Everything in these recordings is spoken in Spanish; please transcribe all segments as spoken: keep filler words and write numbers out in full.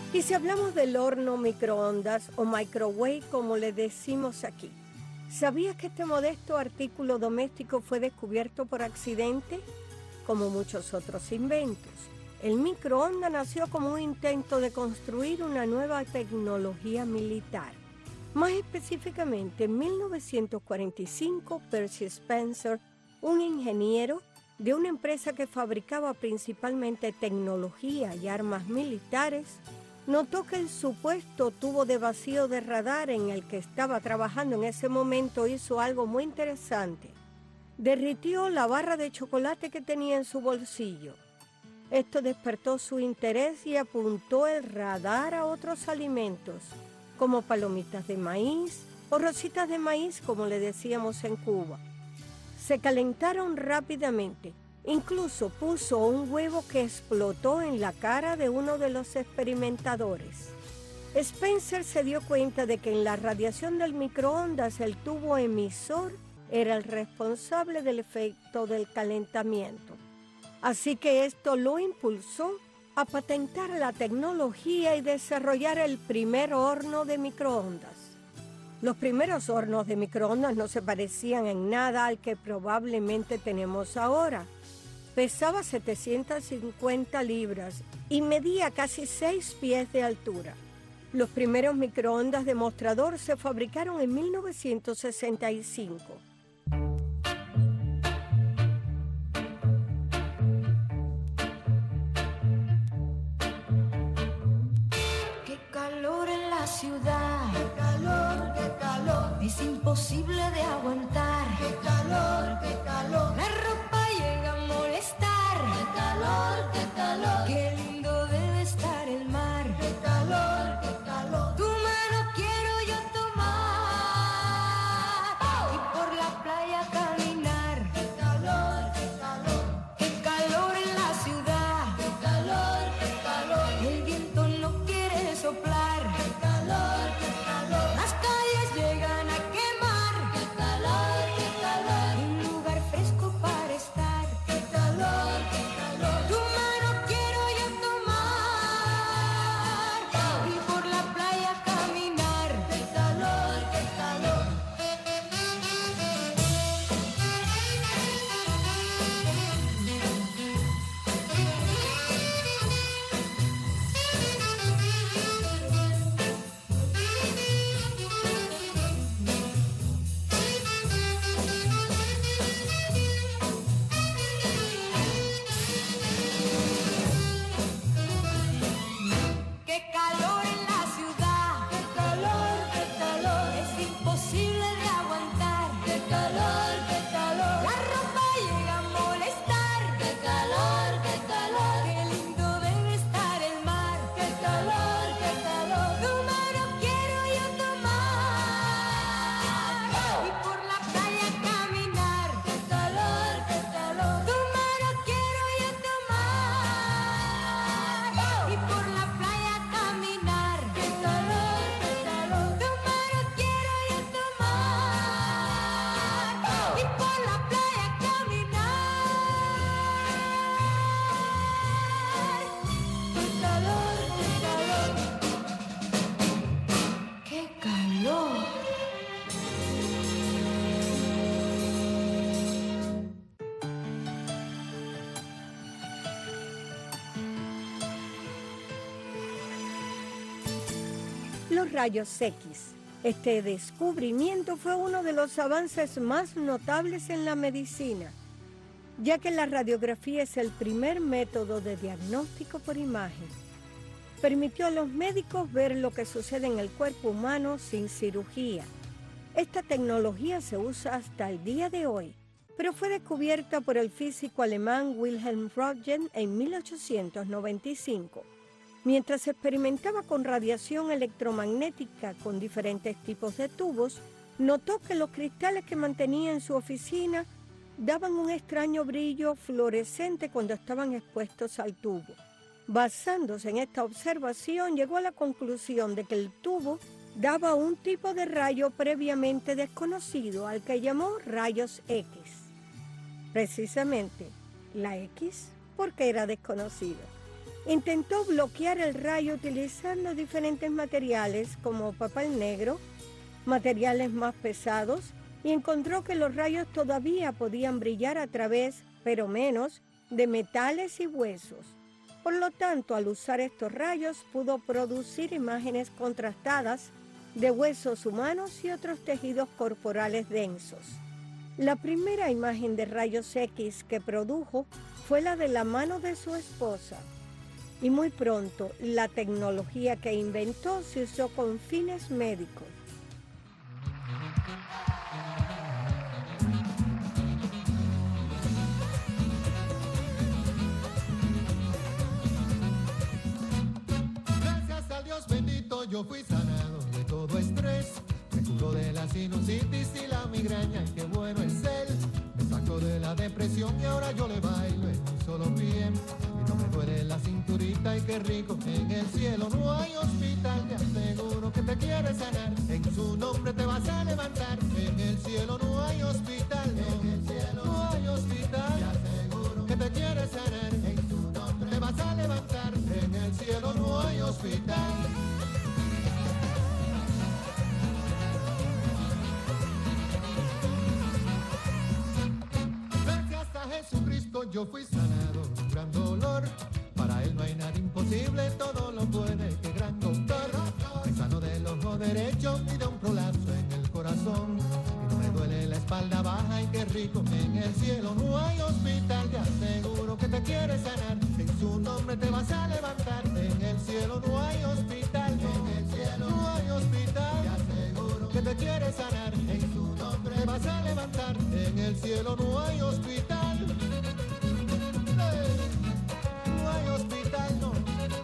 Y si hablamos del horno microondas o microwave como le decimos aquí, ¿sabías que este modesto artículo doméstico fue descubierto por accidente? Como muchos otros inventos, el microondas nació como un intento de construir una nueva tecnología militar. Más específicamente, en mil novecientos cuarenta y cinco, Percy Spencer, un ingeniero de una empresa que fabricaba principalmente tecnología y armas militares, notó que el supuesto tubo de vacío de radar en el que estaba trabajando en ese momento hizo algo muy interesante. Derritió la barra de chocolate que tenía en su bolsillo. Esto despertó su interés y apuntó el radar a otros alimentos, como palomitas de maíz o rositas de maíz, como le decíamos en Cuba. Se calentaron rápidamente. Incluso puso un huevo que explotó en la cara de uno de los experimentadores. Spencer se dio cuenta de que en la radiación del microondas el tubo emisor era el responsable del efecto del calentamiento. Así que esto lo impulsó a patentar la tecnología y desarrollar el primer horno de microondas. Los primeros hornos de microondas no se parecían en nada al que probablemente tenemos ahora. Pesaba setecientas cincuenta libras y medía casi seis pies de altura. Los primeros microondas de mostrador se fabricaron en mil novecientos sesenta y cinco. Qué calor en la ciudad, qué calor, qué calor, es imposible de aguantar. Qué calor, qué calor, la ropa llega a molestar. Qué calor, qué calor, qué lindo debe estar el mar. Qué calor, qué calor, tu mano quiero yo tomar y por la playa caminar. Qué calor, qué calor, qué calor en la ciudad. Qué calor, qué calor, el viento no quiere soplar. Qué calor, qué calor, las calles llegan a quemar. Qué calor, qué calor, un lugar fresco para estar. Qué calor, qué calor, tu mano quiero yo tomar y por la playa caminar. Qué calor, qué calor. Qué calor en la ciudad, qué calor, qué calor, es imposible de aguantar. Qué calor, qué calor, la ropa llega a molestar. Qué calor, qué calor, qué lindo debe estar el mar. Qué calor, qué calor, tu mano quiero yo tomar y por la playa caminar. Qué calor, qué calor, tu mano quiero yo tomar y por la playa caminar. Qué calor, qué calor, tu mano quiero yo tomar y por la playa caminar. Qué calor, qué calor, qué calor. Los rayos X. Este descubrimiento fue uno de los avances más notables en la medicina, ya que la radiografía es el primer método de diagnóstico por imagen. Permitió a los médicos ver lo que sucede en el cuerpo humano sin cirugía. Esta tecnología se usa hasta el día de hoy, pero fue descubierta por el físico alemán Wilhelm Röntgen en mil ochocientos noventa y cinco. Mientras experimentaba con radiación electromagnética con diferentes tipos de tubos, notó que los cristales que mantenía en su oficina daban un extraño brillo fluorescente cuando estaban expuestos al tubo. Basándose en esta observación, llegó a la conclusión de que el tubo daba un tipo de rayo previamente desconocido, al que llamó rayos X. Precisamente, la X, porque era desconocido. Intentó bloquear el rayo utilizando diferentes materiales como papel negro, materiales más pesados, y encontró que los rayos todavía podían brillar a través, pero menos, de metales y huesos. Por lo tanto, al usar estos rayos pudo producir imágenes contrastadas de huesos humanos y otros tejidos corporales densos. La primera imagen de rayos X que produjo fue la de la mano de su esposa. Y muy pronto, la tecnología que inventó se usó con fines médicos. Gracias al Dios bendito yo fui sanado de todo estrés. Me curó de la sinusitis y la migraña, y qué bueno es él. Me sacó de la depresión y ahora yo le bailo en un solo pie. Y no me duele la cinturita y qué rico. En el cielo no hay hospital, te aseguro que te quiere sanar. En su nombre te vas a levantar. En el cielo no hay hospital, no. En el cielo no hay hospital, te aseguro que te quiere sanar. En su nombre te vas a levantar. En el cielo no hay hospital. Jesucristo yo fui sanado de un gran dolor. Para él no hay nada imposible, todo lo puede, qué gran doctor. Me sano del ojo derecho y de un prolapso en el corazón. Y no me duele la espalda baja y qué rico. En el cielo no hay hospital, te aseguro que te quiere sanar. En su nombre te vas a levantar. En el cielo no hay hospital, en el cielo no hay hospital, te aseguro que te quiere sanar. En su nombre te vas a levantar. En el cielo no hay hospital. No hay hospital, no.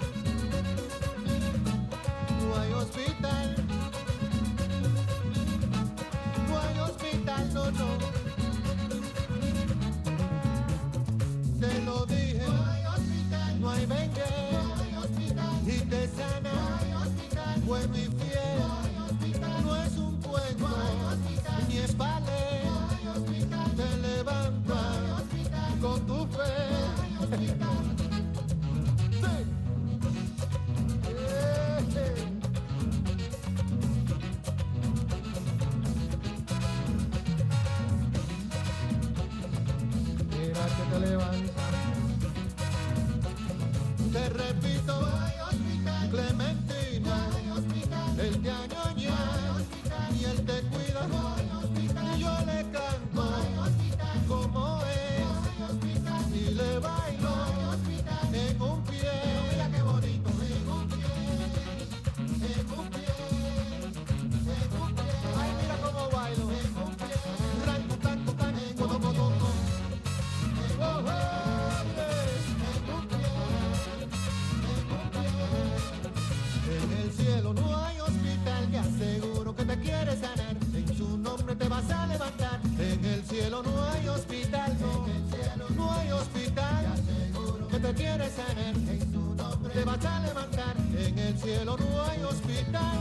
No hay hospital. No hay hospital, no, no. Te lo dije. No hay hospital. No hay vengue. No hay hospital. Y te sana. No hay hospital. Bueno y fiel. No hay hospital. No es un cuento. No hay hospital. Ni es ballet. No hay hospital. Te levanta. No hay hospital. Con tu fe. No hay hospital. Te levanta. Te repito, no hay hospital. Clementina, no hay hospital. Él te añoña, no hay hospital. Y él te cuida, no hay hospital. Y yo le canto, no hay hospital. Como es, no hay hospital. Y le bailo, no hay hospital. En un pie, pero mira qué bonito. En un pie, en un pie, en un pie. Ay, mira cómo bailo. En un pie, rango, tanto, tan, en un pie. Oh, oh, en el cielo no hay hospital, te aseguro que te quiere sanar. En su nombre te vas a levantar. En el cielo no hay hospital, no. En el cielo no hay hospital, te aseguro que te quiere sanar. En su nombre te vas a levantar. En el cielo no hay hospital.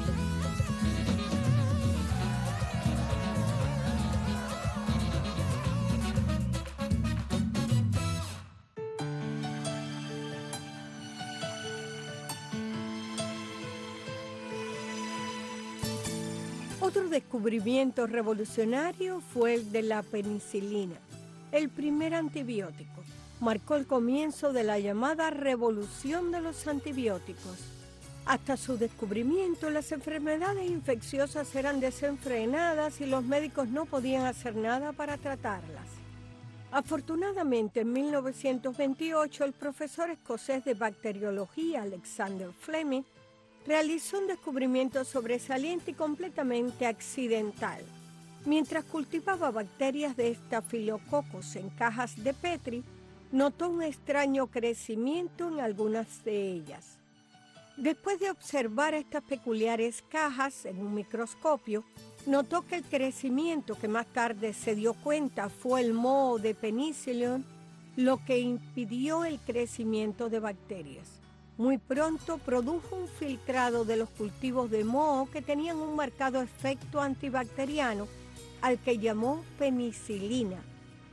Otro descubrimiento revolucionario fue el de la penicilina, el primer antibiótico. Marcó el comienzo de la llamada revolución de los antibióticos. Hasta su descubrimiento, las enfermedades infecciosas eran desenfrenadas y los médicos no podían hacer nada para tratarlas. Afortunadamente, en mil novecientos veintiocho, el profesor escocés de bacteriología Alexander Fleming realizó un descubrimiento sobresaliente y completamente accidental. Mientras cultivaba bacterias de estafilococos en cajas de Petri, notó un extraño crecimiento en algunas de ellas. Después de observar estas peculiares cajas en un microscopio, notó que el crecimiento que más tarde se dio cuenta fue el moho de Penicillium, lo que impidió el crecimiento de bacterias. Muy pronto produjo un filtrado de los cultivos de moho que tenían un marcado efecto antibacteriano, al que llamó penicilina.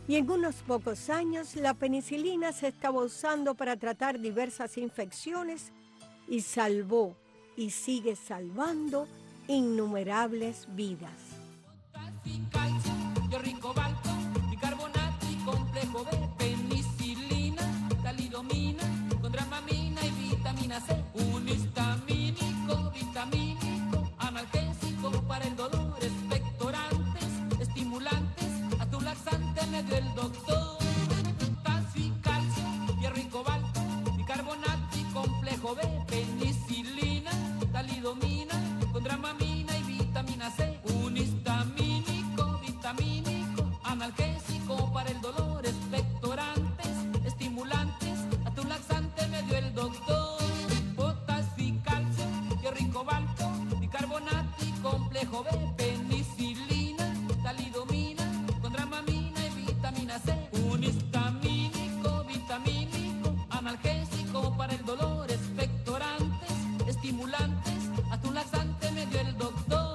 y en unos pocos años la penicilina se estaba usando para tratar diversas infecciones y salvó y sigue salvando innumerables vidas. Potasio, calcio, hierro, cobalto, bicarbonato y complejo B, penicilina, talidomina, con dramamina y vitamina C, un histamínico, vitamínico, analgésico para el dolor, expectorantes, estimulantes, a tu laxante me dio el doctor. Potasio, calcio, hierro y cobalto, bicarbonato y complejo B, penicilina, talidomina, con dramamina y vitamina C, un histamínico, vitamínico, analgésico para el dolor, expectorantes, estimulantes, a tu laxante me dio el doctor. Potasio, calcio, hierro y cobalto, bicarbonato y complejo B, penicilina, talidomina, con dramamina y vitamina C, un histamínico, vitamínico, analgésico para el dolor, expectorantes, estimulantes, a tu laxante me dio el doctor.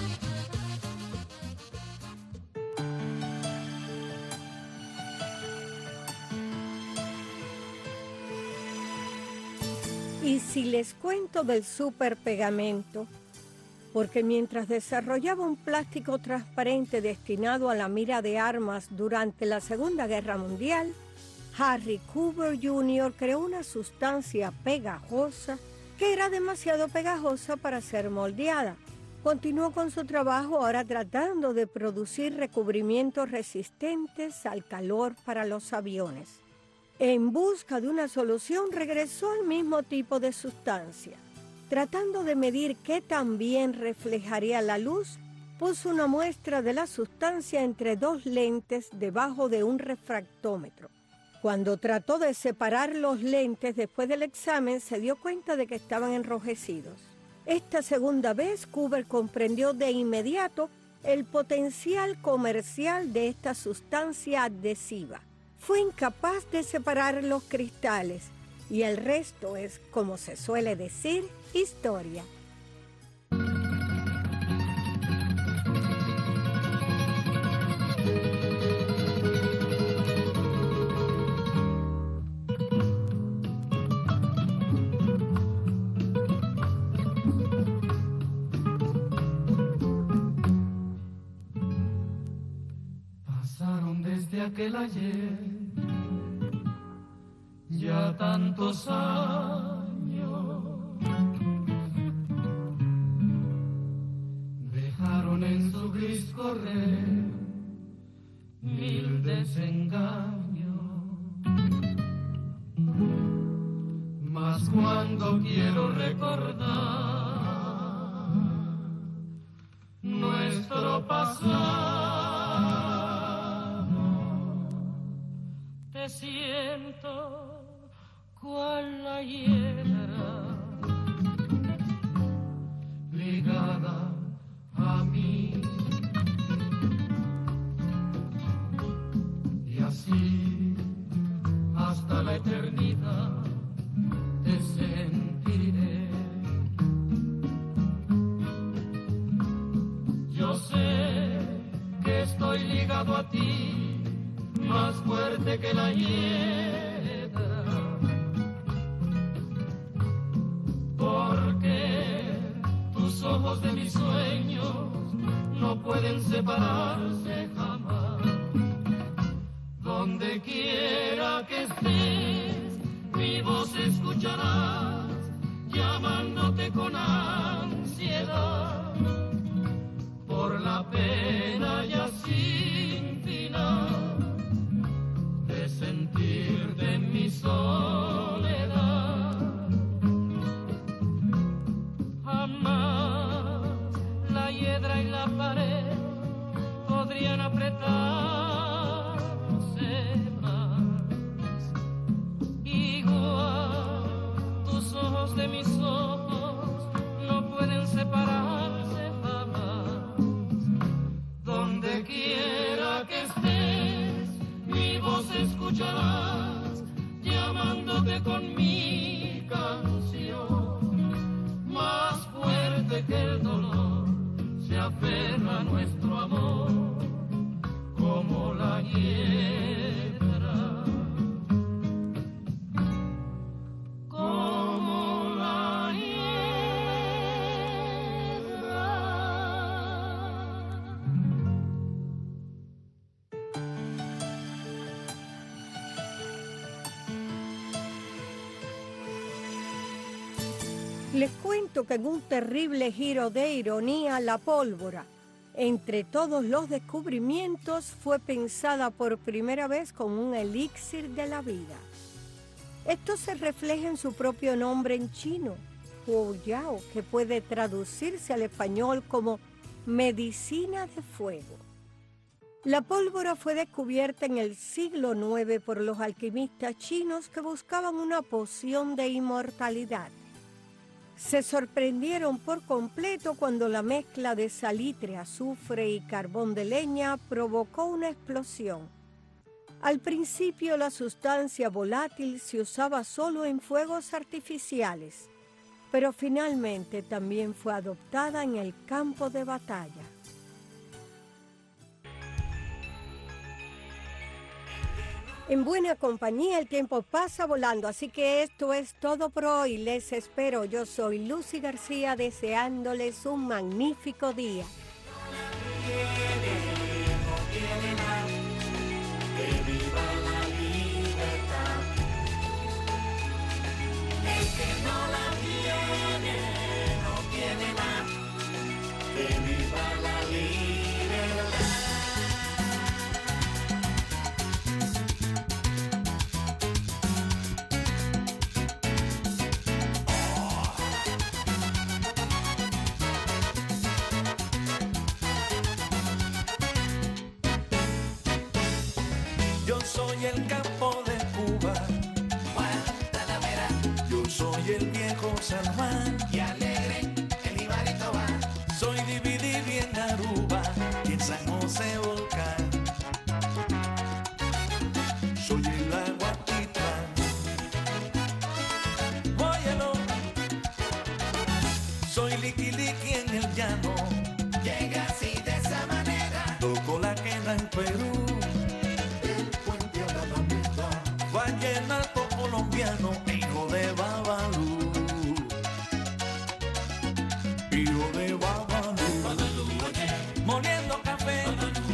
Y si les cuento del superpegamento, porque mientras desarrollaba un plástico transparente destinado a la mira de armas durante la Segunda Guerra Mundial, Harry Coover junior creó una sustancia pegajosa que era demasiado pegajosa para ser moldeada. Continuó con su trabajo ahora tratando de producir recubrimientos resistentes al calor para los aviones. En busca de una solución regresó al mismo tipo de sustancia. Tratando de medir qué tan bien reflejaría la luz, puso una muestra de la sustancia entre dos lentes debajo de un refractómetro. Cuando trató de separar los lentes después del examen, se dio cuenta de que estaban enrojecidos. Esta segunda vez, Coover comprendió de inmediato el potencial comercial de esta sustancia adhesiva. Fue incapaz de separar los cristales y el resto es, como se suele decir, historia. Pasaron desde aquel ayer ya tantos años, dejaron en su gris correr mil desengaños, mas cuando quiero recordar nuestro pasado, te siento cual la hiedra ligada a mí, y así hasta la eternidad te sentiré. Yo sé que estoy ligado a ti más fuerte que la hiedra, porque tus ojos de mis sueños no pueden separarse jamás. Donde quiera que estés, mi voz escucharás, llamándote con ansiedad, por la pena ya sin final de sentirte en mi soledad. Jamás la hiedra y la pared podrían apretarse más. Igual tus ojos de mis ojos no pueden separarse jamás. Donde quiera que estés, mi voz escucharás, llamándote con mi canción. Más fuerte que el dolor se aferra a nuestro amor, como la hiedra Les cuento que en un terrible giro de ironía, la pólvora, entre todos los descubrimientos, fue pensada por primera vez como un elixir de la vida. Esto se refleja en su propio nombre en chino, Huoyao, que puede traducirse al español como medicina de fuego. La pólvora fue descubierta en el siglo nueve por los alquimistas chinos que buscaban una poción de inmortalidad. Se sorprendieron por completo cuando la mezcla de salitre, azufre y carbón de leña provocó una explosión. Al principio la sustancia volátil se usaba solo en fuegos artificiales, pero finalmente también fue adoptada en el campo de batalla. En buena compañía el tiempo pasa volando, así que esto es todo por hoy. Les espero. Yo soy Lucy García, deseándoles un magnífico día. Yo soy el campo de Cuba, Guantanamera. Yo soy el viejo San Juan y alegre el Ibarito va. Soy Dividivi en Aruba y en San José Volcán. Soy el Aguatitlán. Óyelo. Soy Liqui Liqui en el llano. Llega así de esa manera. Toco la quena en Perú. Vallenato colombiano, hijo de Babalú, hijo de Babalú, moliendo café,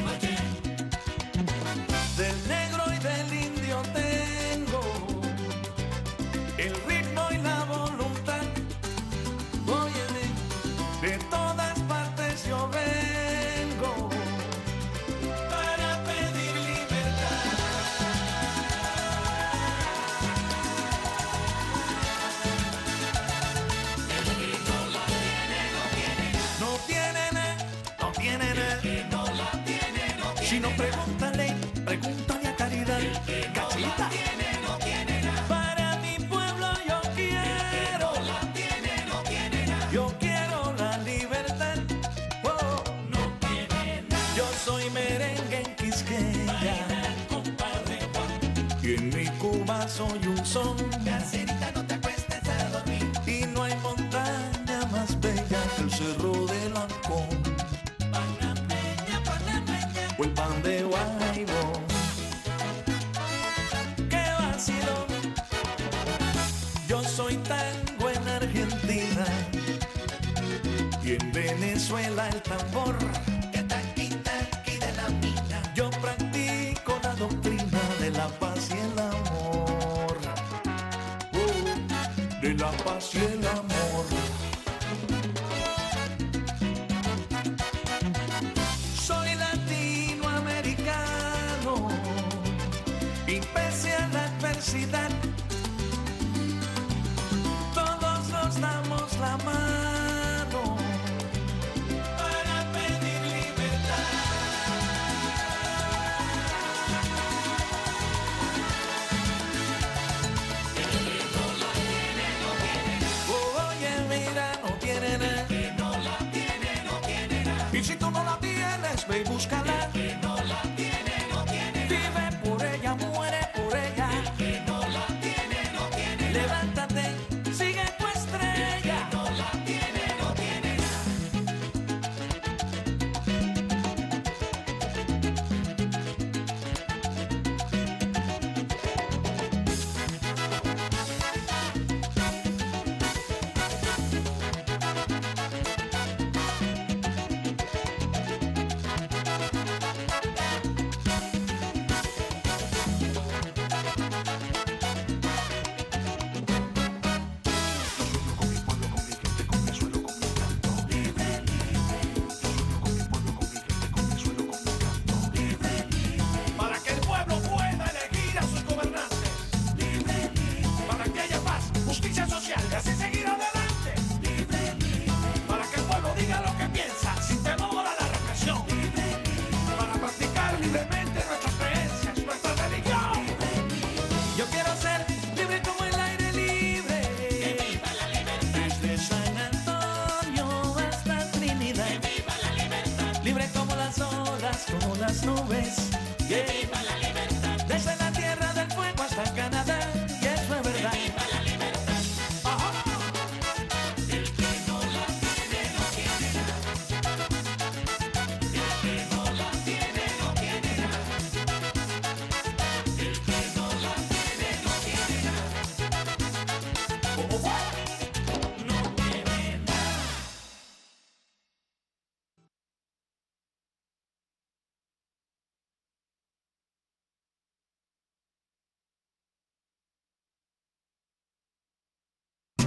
del negro y del indio tengo el ritmo y la voluntad. Óyeme, de todas partes yo vengo para pedir libertad. Si no, pregúntale, pregúntale a Caridad. Cachita. No tiene nada. Para mi pueblo yo quiero. No la tiene, no tiene nada. Yo quiero la libertad. Oh, no tiene nada. Yo soy merengue en Quisqueya, compadre Juan. Y en mi Cuba soy un son. Cacerita, no te acuestes a dormir. Y no hay montaña más bella que el Cerro del Ancón. O el pan de Guaybó. ¡Qué vacilo! Yo soy tango en Argentina y en Venezuela el tambor. Que taqui taqui de la mina. Yo practico la doctrina de la paz y el amor. Oh, de la paz y el amor. Soy latinoamericano y pese a la adversidad, todos nos damos la mano para pedir libertad. El ritmo la tiene, no tiene. Oye, mira.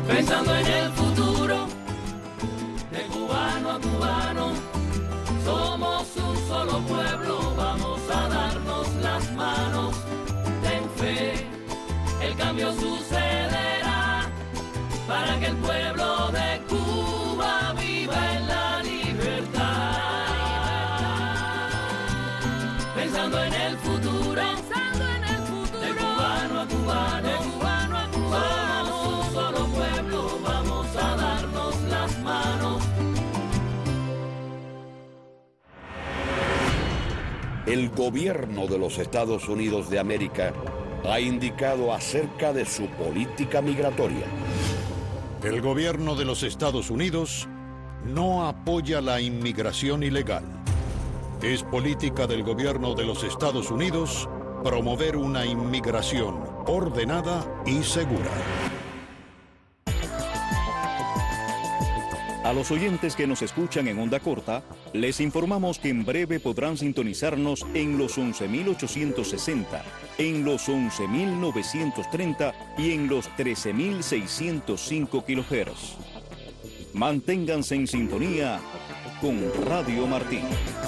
pensando en el futuro, de cubano a cubano, somos un solo pueblo, vamos a darnos las manos, ten fe, el cambio sucederá, para que el pueblo de Cuba viva en la libertad. Pensando en el futuro, pensando en el futuro, de cubano a cubano, de cubano a cubano, somos un solo pueblo, vamos a darnos las manos. El gobierno de los Estados Unidos de América ha indicado acerca de su política migratoria. El gobierno de los Estados Unidos no apoya la inmigración ilegal. Es política del gobierno de los Estados Unidos promover una inmigración ordenada y segura. A los oyentes que nos escuchan en onda corta, les informamos que en breve podrán sintonizarnos en los once mil ochocientos sesenta, en los once mil novecientos treinta y en los trece mil seiscientos cinco kilohertz. Manténganse en sintonía con Radio Martí.